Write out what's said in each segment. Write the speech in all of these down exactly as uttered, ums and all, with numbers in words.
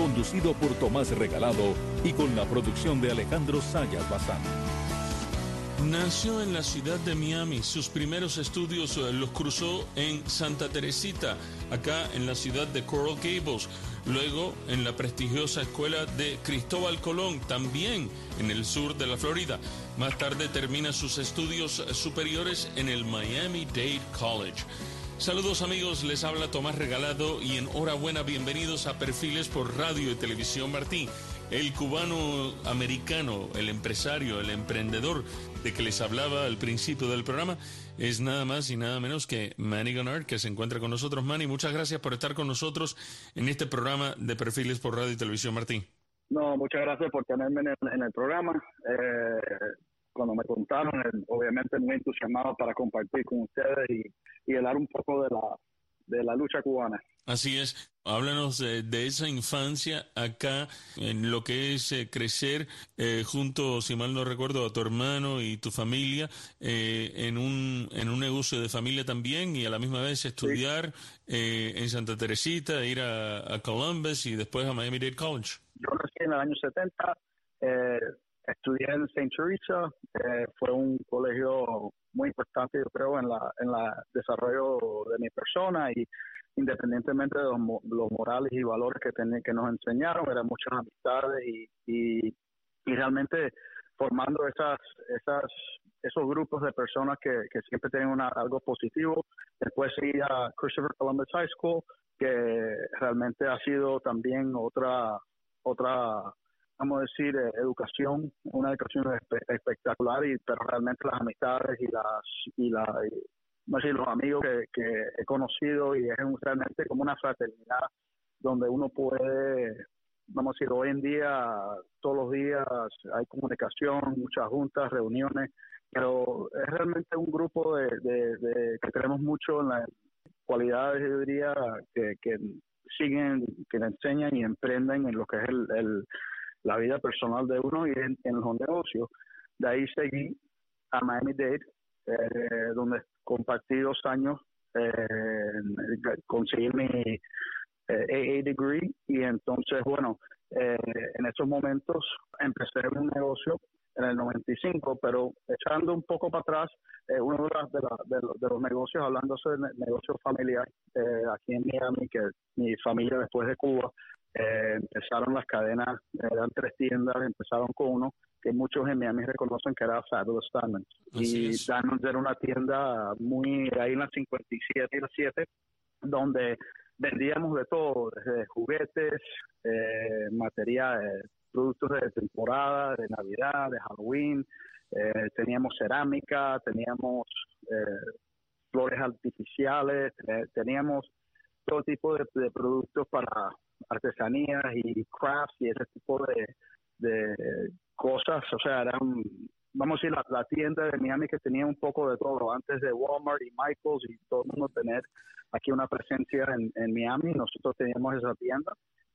conducido por Tomás Regalado y con la producción de Alejandro Sayas Bazán. Nació en la ciudad de Miami. Sus primeros estudios eh, los cruzó en Santa Teresita, acá en la ciudad de Coral Gables. Luego en la prestigiosa escuela de Cristóbal Colón, también en el sur de la Florida. Más tarde termina sus estudios superiores en el Miami-Dade College. Saludos amigos, les habla Tomás Regalado y enhorabuena, bienvenidos a Perfiles por Radio y Televisión Martí. El cubano americano, el empresario, el emprendedor de que les hablaba al principio del programa es nada más y nada menos que Manny Gunnar, que se encuentra con nosotros. Manny, muchas gracias por estar con nosotros en este programa de Perfiles por Radio y Televisión Martí. No, muchas gracias por tenerme en el, en el programa. Eh, cuando me contaron, eh, obviamente muy entusiasmado para compartir con ustedes y, y hablar un poco de la, de la lucha cubana. Así es. Háblanos de, de esa infancia acá, en lo que es eh, crecer eh, junto, si mal no recuerdo, a tu hermano y tu familia, eh, en un en un negocio de familia también, y a la misma vez estudiar sí. eh, en Santa Teresita, ir a, a Columbus y después a Miami-Dade College. Yo nací en el año setenta, eh, estudié en Saint Teresa, eh, fue un colegio muy importante, yo creo, en la en la desarrollo de mi persona, y independientemente de los, los morales y valores que, ten, que nos enseñaron, eran muchas amistades y, y, y realmente formando esas esas esos grupos de personas que, que siempre tienen una, algo positivo. Después seguí a Christopher Columbus High School, que realmente ha sido también otra, otra vamos a decir, eh, educación, una educación espe- espectacular, y pero realmente las amistades y las y la y, no sé, los amigos que, que he conocido, y es realmente como una fraternidad donde uno puede, vamos a decir, hoy en día, todos los días hay comunicación, muchas juntas, reuniones, pero es realmente un grupo de, de, de que tenemos mucho en las cualidades, yo diría, que, que siguen, que le enseñan y emprenden en lo que es el, el la vida personal de uno y en, en los negocios. De ahí seguí a Miami-Dade, eh, donde compartí dos años, eh, conseguí mi eh, A A degree, y entonces, bueno, eh, en esos momentos empecé un negocio en el noventa y cinco, pero echando un poco para atrás, eh, uno de, las, de, la, de, los, de los negocios, hablándose de negocio familiar, eh, aquí en Miami, que mi familia después de Cuba, eh, empezaron las cadenas, eran tres tiendas, empezaron con uno, que muchos en Miami reconocen que era Fabulous Diamonds. Así y es. Diamonds era una tienda muy, ahí en la cincuenta y siete y la siete, donde vendíamos de todo, desde juguetes, eh, materiales, productos de temporada, de Navidad, de Halloween, eh, teníamos cerámica, teníamos eh, flores artificiales, eh, teníamos todo tipo de, de productos para artesanías y crafts y ese tipo de, de cosas. O sea, eran, vamos a decir, la, la tienda de Miami que tenía un poco de todo, antes de Walmart y Michaels y todo el mundo tener aquí una presencia en, en Miami. Nosotros teníamos esa tienda,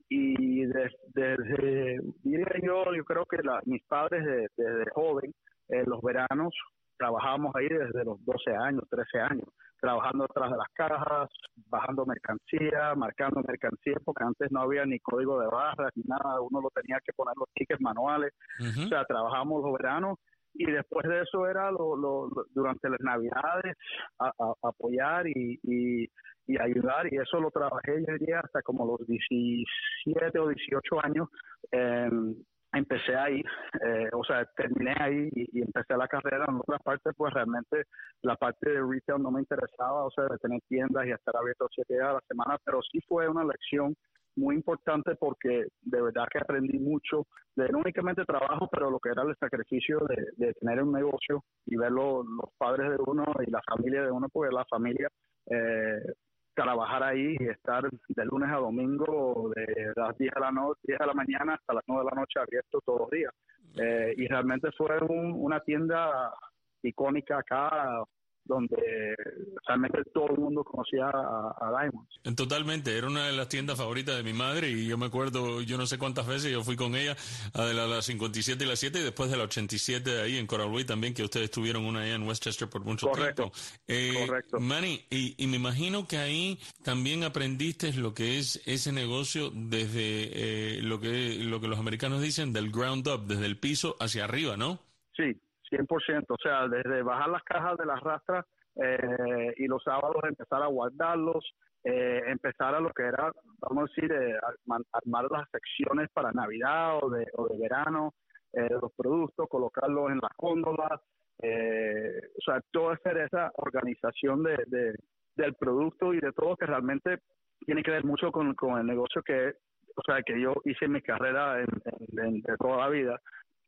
y desde, desde diría yo, yo creo que la, mis padres desde, desde joven, eh, los veranos, trabajábamos ahí desde los doce años, trece años, trabajando detrás de las cajas, bajando mercancía, marcando mercancía, porque antes no había ni código de barras ni nada, uno lo tenía que poner los tickets manuales. Uh-huh. O sea, trabajamos los veranos, y después de eso era lo, lo, lo, durante las Navidades a, a, apoyar y, y, y ayudar, y eso lo trabajé, yo diría, hasta como los diecisiete o dieciocho años. Eh, empecé ahí, eh, o sea, terminé ahí y, y empecé la carrera. En otra parte, pues realmente la parte de retail no me interesaba, o sea, de tener tiendas y estar abierto siete días a la semana, pero sí fue una lección muy importante, porque de verdad que aprendí mucho de no únicamente trabajo, pero lo que era el sacrificio de, de tener un negocio y ver lo, los padres de uno y la familia de uno, porque la familia, eh, trabajar ahí y estar de lunes a domingo de las diez de la noche, diez de la mañana hasta las nueve de la noche abierto todos los días. Eh, y realmente fue un, una tienda icónica acá donde realmente todo el mundo conocía a, a Diamonds. Totalmente, era una de las tiendas favoritas de mi madre y yo me acuerdo, yo no sé cuántas veces yo fui con ella a de la, la cincuenta y siete y la siete y después de la ochenta y siete ahí en Coral Way también, que ustedes tuvieron una allá en Westchester por mucho Correcto, tiempo. Eh, correcto. Manny, y, y me imagino que ahí también aprendiste lo que es ese negocio desde eh, lo que lo que los americanos dicen del ground up, desde el piso hacia arriba, ¿no? Sí, cien por ciento. O sea, desde bajar las cajas de las rastras eh, y los sábados empezar a guardarlos, eh, empezar a lo que era, vamos a decir, eh, armar, armar las secciones para Navidad o de, o de verano, eh, los productos, colocarlos en las góndolas, eh, o sea, toda esa organización de, de, del producto y de todo que realmente tiene que ver mucho con, con el negocio que, o sea, que yo hice mi carrera en, en, en, de toda la vida.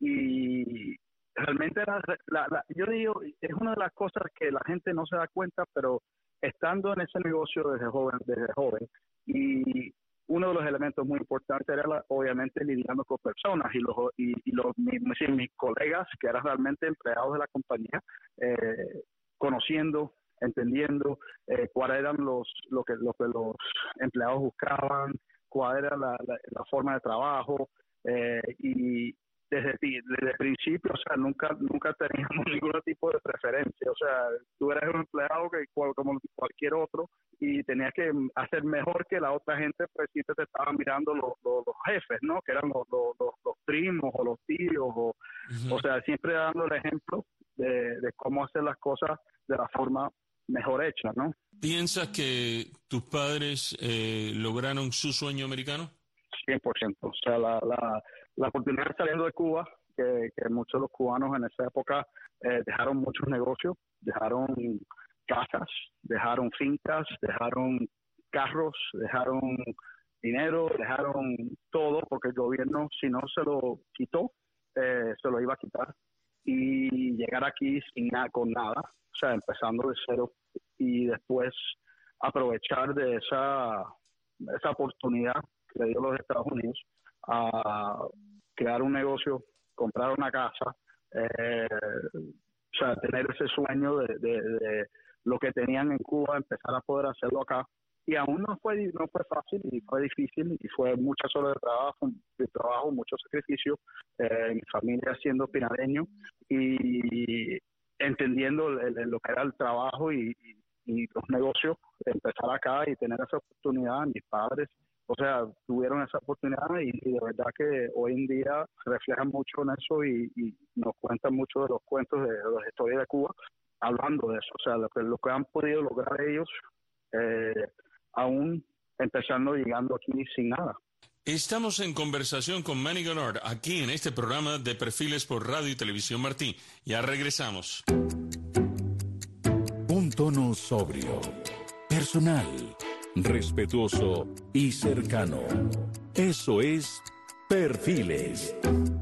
Y realmente era, la, la, yo digo, es una de las cosas que la gente no se da cuenta, pero estando en ese negocio desde joven, desde joven, y uno de los elementos muy importantes era la, obviamente lidiando con personas y los y, y los mis, mis colegas que eran realmente empleados de la compañía, eh, conociendo, entendiendo eh, cuáles eran los lo que, lo que los empleados buscaban, cuál era la, la, la forma de trabajo, eh, y desde, desde el principio, o sea, nunca nunca teníamos ningún tipo de preferencia, o sea, tú eres un empleado que como cualquier otro y tenías que hacer mejor que la otra gente, pues siempre te estaban mirando los, los, los jefes, ¿no? Que eran los, los, los, los primos o los tíos, o, uh-huh. o sea, siempre dando el ejemplo de, de cómo hacer las cosas de la forma mejor hecha, ¿no? ¿Piensas que tus padres eh, lograron su sueño americano? cien por ciento. O sea, la, la, la oportunidad saliendo de Cuba, que, que muchos de los cubanos en esa época eh, dejaron muchos negocios, dejaron casas, dejaron fincas, dejaron carros, dejaron dinero, dejaron todo, porque el gobierno, si no se lo quitó, eh, se lo iba a quitar. Y llegar aquí sin nada, con nada, o sea, empezando de cero, y después aprovechar de esa, esa oportunidad que dio los Estados Unidos a crear un negocio, comprar una casa, eh, o sea, tener ese sueño de, de, de lo que tenían en Cuba, empezar a poder hacerlo acá. Y aún no fue no fue fácil, y fue difícil, y fue muchas horas de trabajo, de trabajo mucho sacrificio, eh, mi familia siendo pinareño, y entendiendo el, el, lo que era el trabajo y, y, y los negocios, empezar acá y tener esa oportunidad. Mis padres, o sea, tuvieron esa oportunidad, y, y de verdad que hoy en día se reflejan mucho en eso, y, y nos cuentan mucho de los cuentos de, de las historias de Cuba, hablando de eso, o sea, lo que, lo que han podido lograr ellos, eh, aún empezando, llegando aquí sin nada. Estamos en conversación con Manny Gunnard, aquí en este programa de Perfiles por Radio y Televisión Martí. Ya regresamos. Un tono sobrio, personal, respetuoso y cercano. Eso es Perfiles.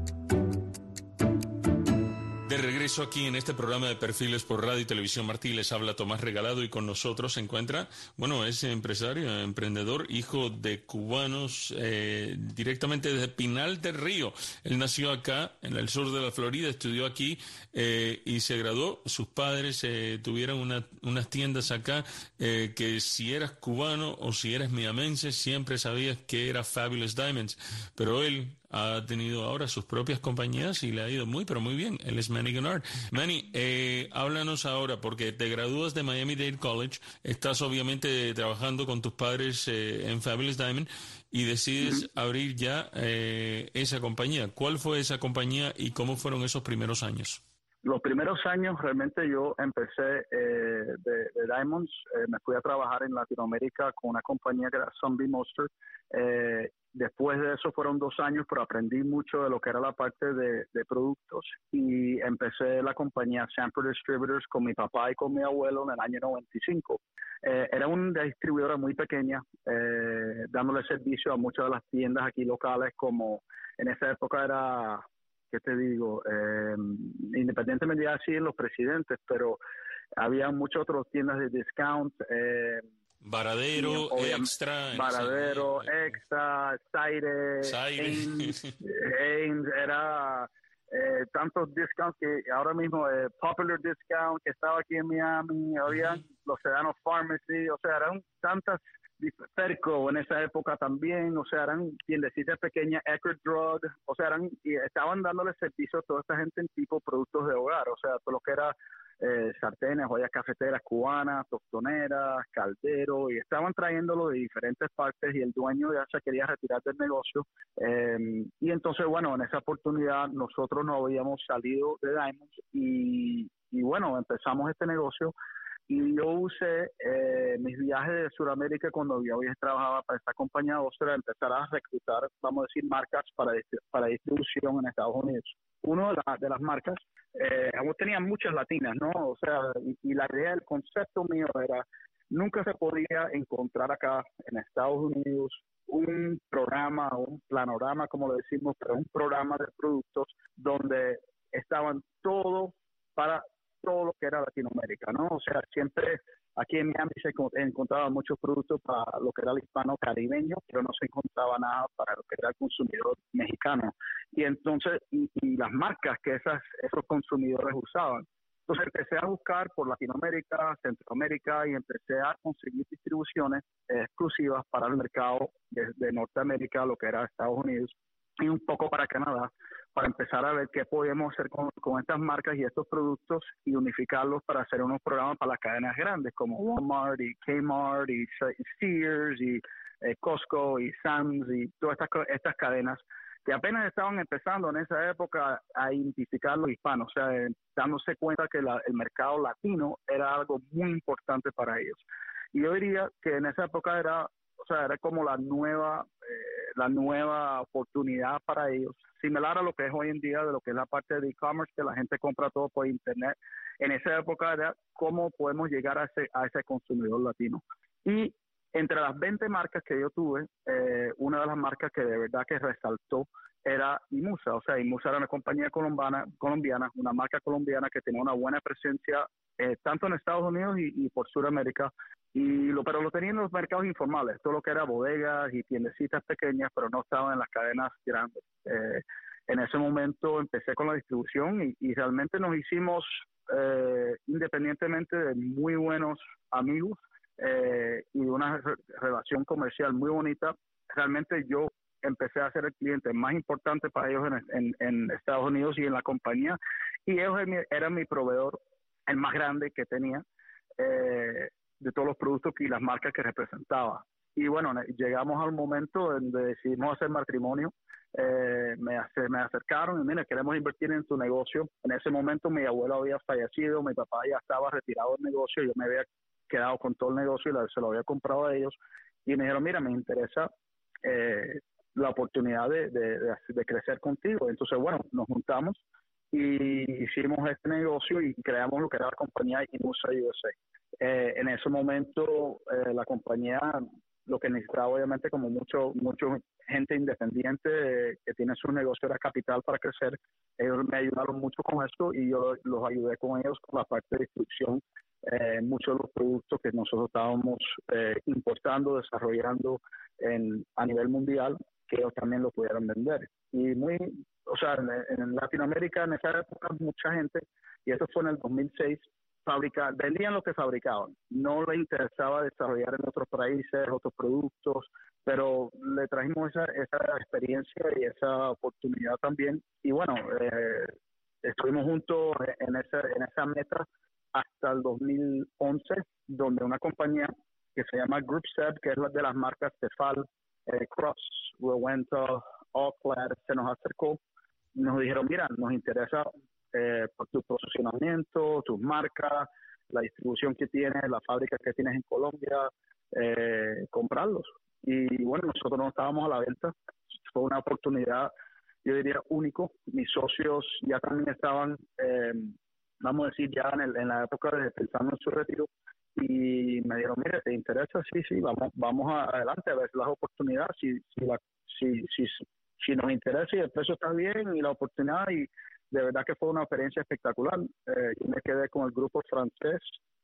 De regreso aquí en este programa de Perfiles por Radio y Televisión Martí, les habla Tomás Regalado, y con nosotros se encuentra, bueno, es empresario, emprendedor, hijo de cubanos, eh, directamente desde Pinal del Río. Él nació acá, en el sur de la Florida, estudió aquí eh, y se graduó. Sus padres eh, tuvieron una, unas tiendas acá eh, que si eras cubano o si eras miamense, siempre sabías que era Fabulous Diamonds. Pero él ha tenido ahora sus propias compañías y le ha ido muy, pero muy bien. Él es Manny Gunnard. Manny, eh, háblanos ahora, porque te gradúas de Miami-Dade College, estás obviamente trabajando con tus padres eh, en Fabulous Diamond, y decides uh-huh. abrir ya eh, esa compañía. ¿Cuál fue esa compañía y cómo fueron esos primeros años? Los primeros años realmente yo empecé eh, de, de Diamonds, eh, me fui a trabajar en Latinoamérica con una compañía que era Sunbeam Monster. Eh, después de eso fueron dos años, pero aprendí mucho de lo que era la parte de, de productos, y empecé la compañía Sanford Distributors con mi papá y con mi abuelo en el año noventa y cinco. Eh, era una distribuidora muy pequeña, eh, dándole servicio a muchas de las tiendas aquí locales, como en esa época era... ¿Qué te digo? Eh, independientemente de así los presidentes, pero había muchas otras tiendas de discount. Eh, Varadero, Extra. Varadero, Extra, Zaire, Ames, Ames, era eh, tantos discounts que ahora mismo, eh, Popular Discount, que estaba aquí en Miami, había los Sedanos Pharmacy, o sea, eran tantas, Perco en esa época también, o sea, eran tiendecitas pequeñas, Eckerd Drug, o sea, eran, y estaban dándole servicio a toda esta gente en tipo productos de hogar, o sea, todo lo que era eh, sartenes, ollas cafeteras cubanas, tostoneras, calderos, y estaban trayéndolo de diferentes partes y el dueño ya se quería retirar del negocio. Eh, y entonces, bueno, en esa oportunidad nosotros no habíamos salido de Diamonds y, y bueno, empezamos este negocio. Y yo usé eh, mis viajes de Sudamérica cuando yo trabajaba para esta compañía Oster, empezar a reclutar, vamos a decir, marcas para, para distribución en Estados Unidos. Uno de, la, de las marcas, eh, tenía muchas latinas, ¿no? O sea, y, y la idea, el concepto mío era, nunca se podía encontrar acá en Estados Unidos un programa, un panorama, como lo decimos, pero un programa de productos donde estaban todo para todo lo que era Latinoamérica, ¿no? O sea, siempre aquí en Miami se encontraba muchos productos para lo que era el hispano caribeño, pero no se encontraba nada para lo que era el consumidor mexicano. Y entonces, y, y las marcas que esas, esos consumidores usaban. Entonces empecé a buscar por Latinoamérica, Centroamérica y empecé a conseguir distribuciones eh, exclusivas para el mercado de, de Norteamérica, lo que era Estados Unidos, y un poco para Canadá, para empezar a ver qué podemos hacer con, con estas marcas y estos productos y unificarlos para hacer unos programas para las cadenas grandes como Walmart y Kmart y Sears y eh, Costco y Sam's y todas estas, estas cadenas que apenas estaban empezando en esa época a identificar los hispanos, o sea, eh, dándose cuenta que la, el mercado latino era algo muy importante para ellos. Y yo diría que en esa época era, o sea, era como la nueva, eh, la nueva oportunidad para ellos, similar a lo que es hoy en día de lo que es la parte de e-commerce, que la gente compra todo por internet. En esa época era cómo podemos llegar a ese, a ese consumidor latino. Y entre las veinte marcas que yo tuve, eh, una de las marcas que de verdad que resaltó era Imusa. O sea, Imusa era una compañía colombiana, colombiana una marca colombiana que tenía una buena presencia eh, tanto en Estados Unidos y, y por Sudamérica, y lo, pero lo tenían en los mercados informales, todo lo que era bodegas y tiendecitas pequeñas, pero no estaban en las cadenas grandes. Eh, en ese momento empecé con la distribución y, y realmente nos hicimos, eh, independientemente de muy buenos amigos, Eh, y una re- relación comercial muy bonita, realmente yo empecé a ser el cliente más importante para ellos en, en, en Estados Unidos y en la compañía, y ellos eran mi proveedor, el más grande que tenía, eh, de todos los productos y las marcas que representaba. Y bueno, llegamos al momento donde decidimos hacer matrimonio. Eh, me, hace, me acercaron y mira, queremos invertir en tu negocio. En ese momento mi abuelo había fallecido, mi papá ya estaba retirado del negocio, yo me había quedado con todo el negocio y la, se lo había comprado a ellos, y me dijeron, mira, me interesa eh, la oportunidad de, de, de, de crecer contigo. Entonces, bueno, nos juntamos y hicimos este negocio y creamos lo que era la compañía Imusa U S A. Eh, en ese momento, eh, la compañía lo que necesitaba, obviamente, como mucho, mucho gente independiente eh, que tiene su negocio, era capital para crecer. Ellos me ayudaron mucho con esto y yo los ayudé con ellos con la parte de distribución. Eh, muchos de los productos que nosotros estábamos eh, importando, desarrollando en, a nivel mundial, que ellos también lo pudieran vender. Y muy, o sea, en, en Latinoamérica en esa época mucha gente, y esto fue en el dos mil seis, fabrica, vendían lo que fabricaban, no les interesaba desarrollar en otros países otros productos, pero le trajimos esa, esa experiencia y esa oportunidad también, y bueno, eh, estuvimos juntos en esa, en esa meta hasta el dos mil once, donde una compañía que se llama Group Seb, que es la de las marcas Tefal, eh, Cross, Rowenta, All-Clad, se nos acercó y nos dijeron, mira, nos interesa eh, por tu posicionamiento, tus marcas, la distribución que tienes, la fábrica que tienes en Colombia, eh, comprarlos. Y bueno, nosotros no estábamos a la venta, fue una oportunidad, yo diría, único. Mis socios ya también estaban, eh, vamos a decir, ya en, el, en la época de pensando en su retiro, y me dijeron, mire, ¿te interesa? Sí, sí, vamos vamos a, adelante a ver las oportunidades, si si, la, si, si, si nos interesa y el precio está bien y la oportunidad, y, de verdad que fue una experiencia espectacular. Eh, yo me quedé con el grupo francés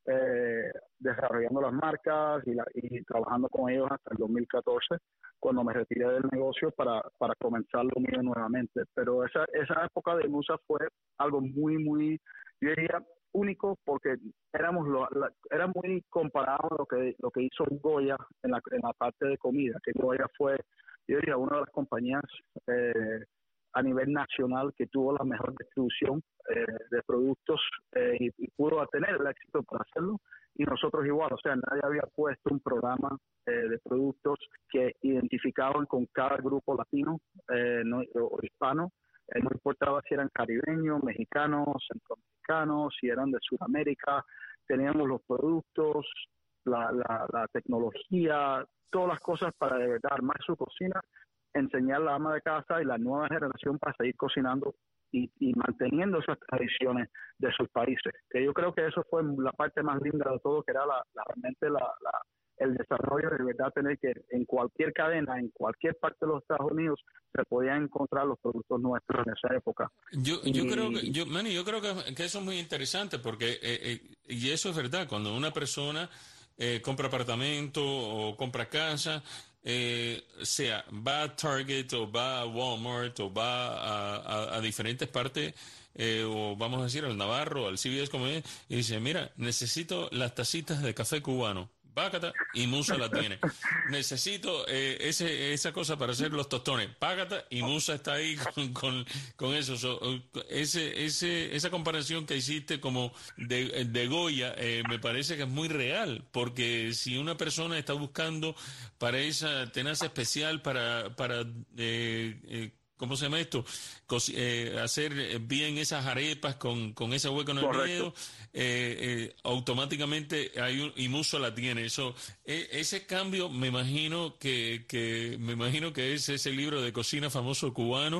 eh, desarrollando las marcas y, la, y trabajando con ellos hasta el dos mil catorce, cuando me retiré del negocio para, para comenzar lo mío nuevamente. Pero esa, esa época de Musa fue algo muy, muy, yo diría, único, porque éramos lo, la, era muy comparado a lo que lo que hizo Goya en la, en la parte de comida, que Goya fue, yo diría, una de las compañías eh, a nivel nacional que tuvo la mejor distribución eh, de productos eh, y, y pudo tener el éxito para hacerlo, y nosotros igual, o sea, nadie había puesto un programa eh, de productos que identificaban con cada grupo latino eh, no, o hispano. Eh, no importaba si eran caribeños, mexicanos, centroamericanos, si eran de Sudamérica, teníamos los productos, la, la, la tecnología, todas las cosas para de verdad armar su cocina, enseñar a la ama de casa y la nueva generación para seguir cocinando y, y manteniendo esas tradiciones de sus países. Que yo creo que eso fue la parte más linda de todo, que era la, la realmente la, la el desarrollo de verdad, tener que en cualquier cadena, en cualquier parte de los Estados Unidos, se podían encontrar los productos nuestros en esa época. Yo, y, yo creo que, yo, Manny, yo creo que, que eso es muy interesante, porque, eh, eh, y eso es verdad, cuando una persona eh, compra apartamento o compra casa, eh, sea, va a Target o va a Walmart o va a, a, a diferentes partes, eh, o vamos a decir al Navarro, al C V S como es, y dice, mira, necesito las tacitas de café cubano. Págata, y Musa la tiene. Necesito eh, ese, esa cosa para hacer los tostones. Págata, y Musa está ahí con, con, con eso. So, ese, ese, esa comparación que hiciste como de, de Goya eh, me parece que es muy real, porque si una persona está buscando para esa tenaza especial para, para eh, eh, ¿cómo se llama esto? Cos eh, hacer bien esas arepas con, con ese hueco en el medio, eh, eh, automáticamente hay un, y Musa la tiene. Eso, eh, ese cambio me imagino que, que me imagino que es ese libro de cocina famoso cubano,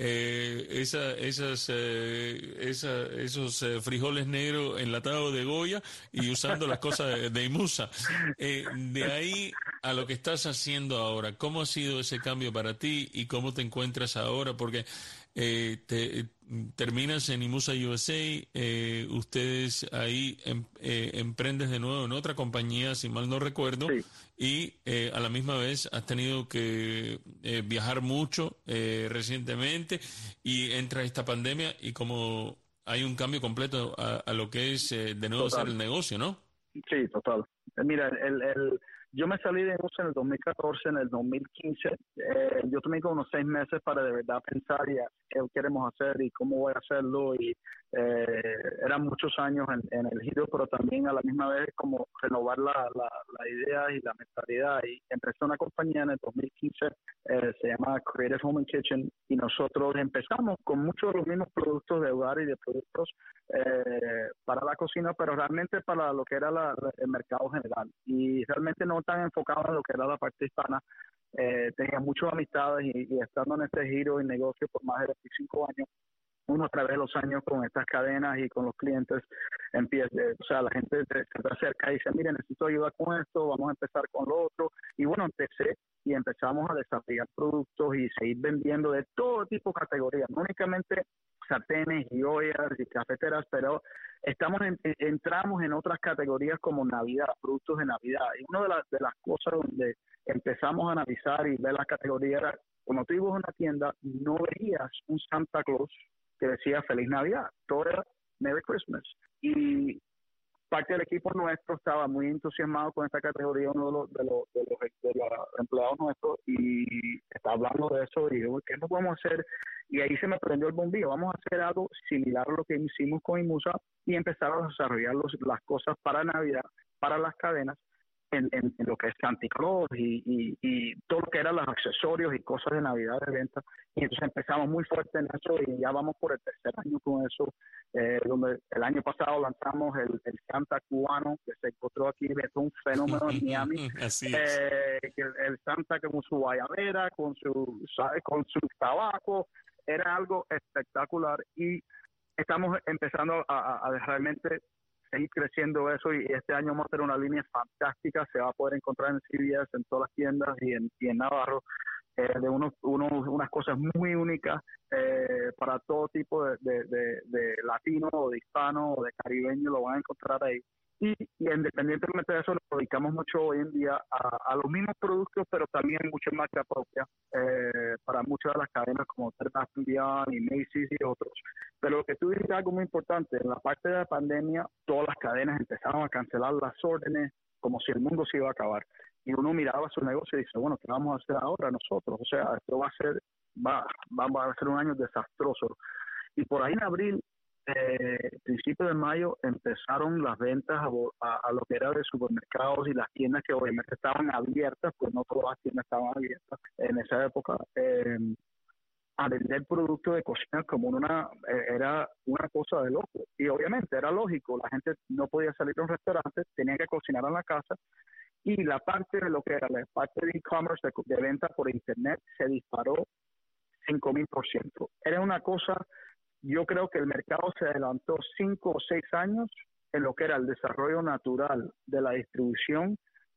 eh, esa, esas, eh, esa, esos eh, frijoles negros enlatados de Goya y usando las cosas de, de Musa. Eh, de ahí a lo que estás haciendo ahora, ¿cómo ha sido ese cambio para ti y cómo te encuentras ahora? Porque eh, te, eh, terminas en Imusa U S A, eh, ustedes ahí em, eh, emprendes de nuevo en otra compañía, si mal no recuerdo, sí. y eh, a la misma vez has tenido que eh, viajar mucho eh, recientemente, y entra esta pandemia y como hay un cambio completo a, a lo que es eh, de nuevo Total. hacer el negocio, ¿no? Sí, total. Mira, el, el, yo me salí de Musa en el dos mil catorce, en el dos mil quince. Eh, yo tomé como unos seis meses para de verdad pensar ya qué queremos hacer y cómo voy a hacerlo. Y eh, eran muchos años en, en el giro, pero también a la misma vez como renovar la, la, la idea y la mentalidad. Y empecé una compañía en el dos mil quince, eh, se llama Creative Home and Kitchen, y nosotros empezamos con muchos de los mismos productos de hogar y de productos eh, para la cocina, pero realmente para lo que era la, el mercado general. Y realmente no tan enfocado en lo que era la parte hispana. Eh, tenía muchas amistades y, y estando en este giro y negocio por más de veinticinco años, uno a través de los años con estas cadenas y con los clientes empieza, o sea, la gente se te acerca y dice, mire, necesito ayuda con esto, vamos a empezar con lo otro. Y bueno, empecé y empezamos a desarrollar productos y seguir vendiendo de todo tipo de categorías, no únicamente sartenes y ollas y cafeteras, pero estamos en, entramos en otras categorías como Navidad, productos de Navidad. Y una de las, de las cosas donde empezamos a analizar y ver las categorías era, cuando tú ibas a una tienda, no veías un Santa Claus que decía Feliz Navidad, todo era Merry Christmas. Y parte del equipo nuestro estaba muy entusiasmado con esta categoría, uno de los, de los, de los, de los empleados nuestros, y está hablando de eso, y digo, ¿qué nos podemos hacer? Y ahí se me prendió el bombillo, vamos a hacer algo similar a lo que hicimos con Imusa y empezar a desarrollar los, las cosas para Navidad, para las cadenas, En, en, en lo que es Santa Claus y, y, y todo lo que eran los accesorios y cosas de Navidad de venta. Y entonces empezamos muy fuerte en eso y ya vamos por el tercer año con eso, eh, donde el año pasado lanzamos el, el Santa cubano, que se encontró aquí, es un fenómeno en Miami. Así es. Eh, el, el Santa con su guayabera, con su, ¿sabe? con su tabaco, era algo espectacular y estamos empezando a, a, a realmente seguir creciendo eso, y este año vamos a tener una línea fantástica, se va a poder encontrar en C V S, en todas las tiendas y en, y en Navarro, eh, de unos, unos, unas cosas muy únicas eh, para todo tipo de, de, de, de latino o de hispano o de caribeño, lo van a encontrar ahí. Y, y independientemente de eso, nos dedicamos mucho hoy en día a, a los mismos productos, pero también mucha marca propia eh, para muchas de las cadenas como Bed Bath and Beyond y Macy's y otros. Pero lo que tú dices algo muy importante, en la parte de la pandemia, todas las cadenas empezaron a cancelar las órdenes como si el mundo se iba a acabar. Y uno miraba su negocio y dice, bueno, ¿qué vamos a hacer ahora nosotros? O sea, esto va a ser, va, va, va a ser un año desastroso. Y por ahí en abril, eh, principio de mayo, empezaron las ventas a, a, a lo que era de supermercados y las tiendas que obviamente estaban abiertas, pues no todas las tiendas estaban abiertas en esa época, eh, a vender productos de cocina como una, eh, era una cosa de loco. Y obviamente era lógico, la gente no podía salir a un restaurante, tenía que cocinar en la casa, y la parte de lo que era la parte de e-commerce, de, de venta por internet, se disparó cinco mil por ciento. Era una cosa... Yo creo que el mercado se adelantó cinco o seis años en lo que era el desarrollo natural de la distribución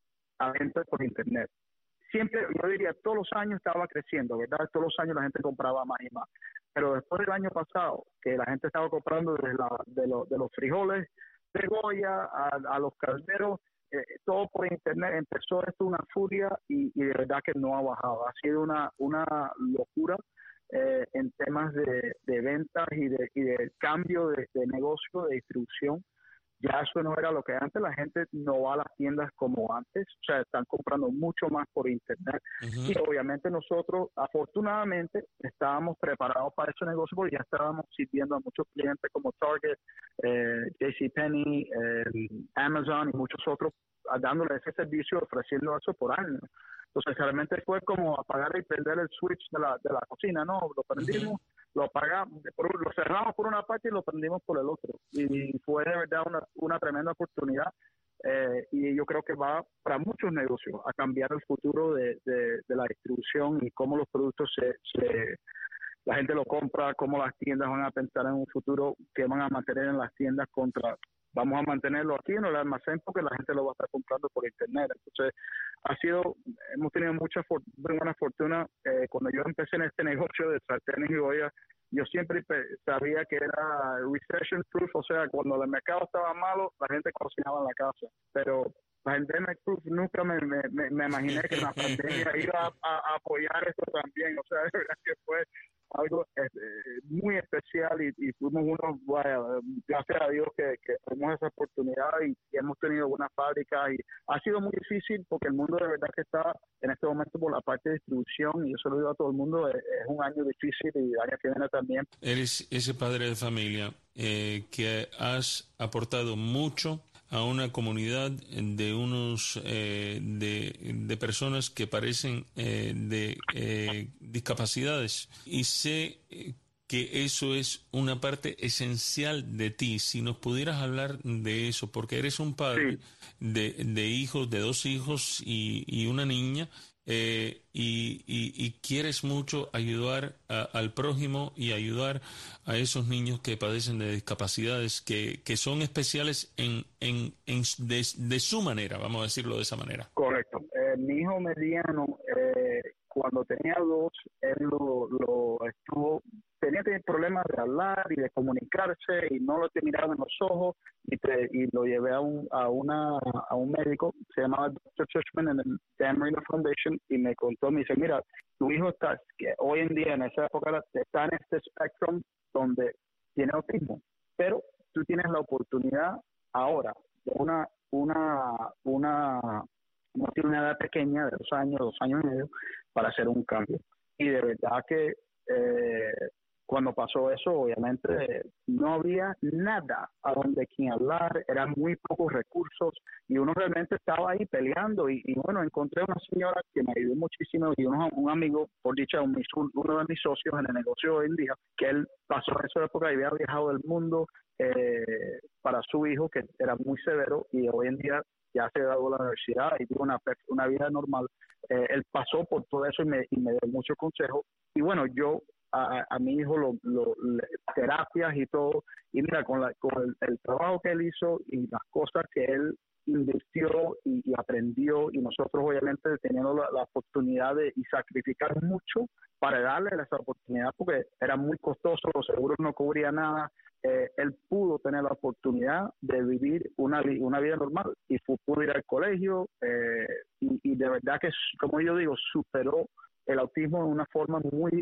a venta por internet. Siempre, yo diría, todos los años estaba creciendo, ¿verdad? Todos los años la gente compraba más y más. Pero después del año pasado, que la gente estaba comprando desde la, de, lo, de los frijoles de Goya a, a los calderos, eh, todo por internet, empezó esto una furia y, y de verdad que no ha bajado. Ha sido una, una locura. Eh, en temas de, de ventas y de, y de cambio de, de negocio, de distribución. Ya eso no era lo que antes, la gente no va a las tiendas como antes, o sea, están comprando mucho más por internet. Uh-huh. Y obviamente nosotros, afortunadamente, estábamos preparados para ese negocio porque ya estábamos sirviendo a muchos clientes como Target, eh, JCPenney, eh, Amazon y muchos otros, dándoles ese servicio, ofreciendo eso por años. Entonces realmente fue como apagar y prender el switch de la, de la cocina, ¿no? Lo prendimos, uh-huh. lo apagamos, por, lo cerramos por una parte y lo prendimos por el otro. Y fue de verdad una, una tremenda oportunidad. Eh, y yo creo que va para muchos negocios a cambiar el futuro de, de, de la distribución y cómo los productos se, se la gente lo compra, cómo las tiendas van a pensar en un futuro que van a mantener en las tiendas contra... Vamos a mantenerlo aquí en el almacén porque la gente lo va a estar comprando por internet. Entonces, ha sido, hemos tenido mucha for, buena fortuna. Eh, cuando yo empecé en este negocio de sartenes y ollas, yo siempre sabía que era recession proof, o sea, cuando el mercado estaba malo, la gente cocinaba en la casa. Pero pandemic proof nunca me, me, me, me imaginé que la pandemia iba a, a, a apoyar esto también. O sea, de verdad que fue algo eh, muy especial y, y fuimos unos, bueno, gracias a Dios que, que tuvimos esa oportunidad y, y hemos tenido buenas fábricas y ha sido muy difícil porque el mundo de verdad que está en este momento por la parte de distribución y yo se lo digo a todo el mundo, es, es un año difícil y el año que viene también. Eres ese padre de familia eh, que has aportado mucho a una comunidad de unos eh, de, de personas que parecen eh, de eh, discapacidades y sé que eso es una parte esencial de ti. Si nos pudieras hablar de eso, porque eres un padre sí. de, de hijos, de dos hijos y, y una niña, eh, y, y, y quieres mucho ayudar a, al prójimo y ayudar a esos niños que padecen de discapacidades que, que son especiales en, en, en de, de su manera, vamos a decirlo de esa manera. Correcto. Eh, mi hijo mediano, eh, cuando tenía dos, él lo, lo estuvo, tenía problemas de hablar y de comunicarse y no lo te miraba en los ojos y, te, y lo llevé a un a una a un médico, se llamaba doctor Churchman en el Dan Marino Foundation y me contó, me dice, mira, tu hijo está, que hoy en día en esa época está en este spectrum donde tiene autismo, pero tú tienes la oportunidad ahora de una una una no tiene una edad pequeña de dos años, dos años y medio para hacer un cambio y de verdad que eh, cuando pasó eso, obviamente no había nada a donde quien hablar, eran muy pocos recursos y uno realmente estaba ahí peleando y, y bueno, encontré una señora que me ayudó muchísimo y uno, un amigo, por dicha, un, uno de mis socios en el negocio hoy en día, que él pasó esa época y había viajado del mundo eh, para su hijo, que era muy severo y hoy en día ya se graduó de la universidad y tuvo una, una vida normal. Eh, él pasó por todo eso y me, y me dio mucho consejo y bueno, yo A, a mi hijo lo, lo, le, terapias y todo y mira con, la, con el, el trabajo que él hizo y las cosas que él invirtió y, y aprendió, y nosotros obviamente teniendo la, la oportunidad de y sacrificar mucho para darle esa oportunidad, porque era muy costoso, los seguros no cubrían nada. Eh, él pudo tener la oportunidad de vivir una, una vida normal y pudo ir al colegio eh, y, y de verdad que, como yo digo, superó el autismo de una forma muy